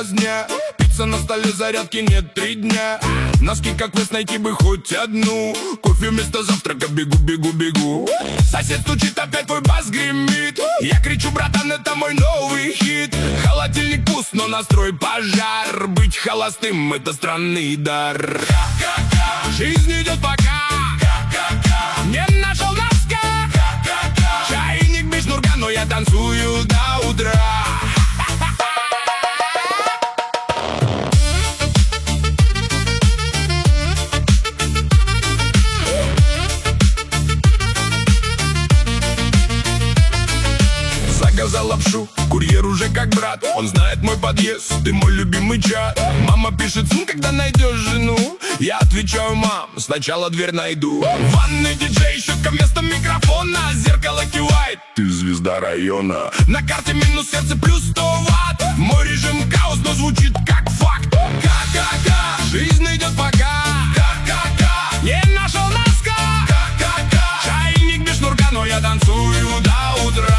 грязня. Пицца на столе, зарядки нет 3 дня. Носки как вы, найти бы хоть одну. Кофе вместо завтрака, бегу, бегу, бегу. Сосед стучит, опять твой бас гремит. Я кричу, братан, это мой новый хит. Холодильник пуст, но настрой пожар. Быть холостым — это странный дар. Жизнь идет пока. Не нашел носка. Чайник без шнурка, но я танцую до утра. Заказал лапшу, курьер уже как брат. Он знает мой подъезд, ты мой любимый чат. Мама пишет, сын, когда найдешь жену? Я отвечаю, мам, сначала дверь найду. Ванный диджей, щетка вместо микрофона. Зеркало кивает, ты звезда района. На карте минус сердце плюс 100 ватт. Мой режим хаос, но звучит как факт. Ка-ка-ка, жизнь идет пока. Ка-ка-ка, не нашел носка. Ка-ка-ка, чайник без шнурка, но я танцую до утра.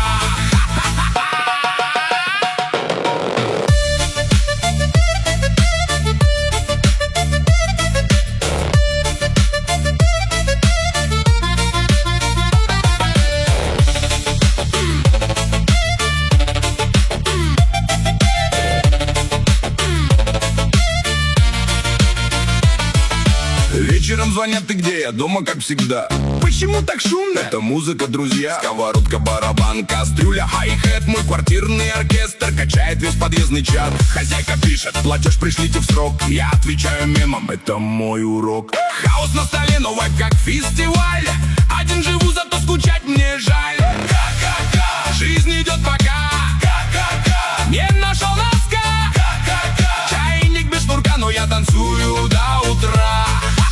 Вечером звонят, ты где? Я дома, как всегда. Почему так шумно? Это музыка, друзья. Сковородка, барабан, кастрюля, хай-хет. Мой квартирный оркестр качает весь подъездный чат. Хозяйка пишет, платеж пришлите в срок. Я отвечаю мемом, это мой урок. Хаос на столе, но вайб как фестиваль. Один живу, зато скучать мне жаль. Ка-ка-ка, жизнь идет пока. Ка-ка-ка, не нашел носка. Ка-ка-ка, чайник без шнурка, но я танцую до утра.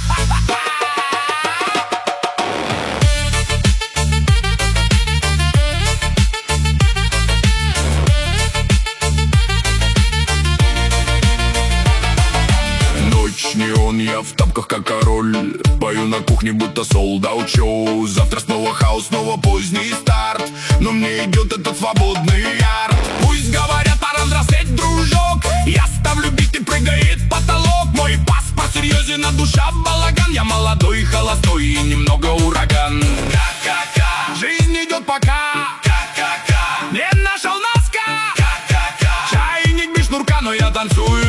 Неон, я в тапках как король. Пою на кухне, будто солдат шоу. Завтра снова хаос, снова поздний старт. Но мне идет этот свободный арт. Пусть говорят, пора взрослеть, дружок. Я ставлю бит и прыгает потолок. Мой паспорт серьезен, а душа балаган. Я молодой, холостой и немного ураган. Ка-ка-ка, жизнь идет пока. Ка-ка-ка, не нашел носка. Ка-ка-ка, чайник без шнурка, но я танцую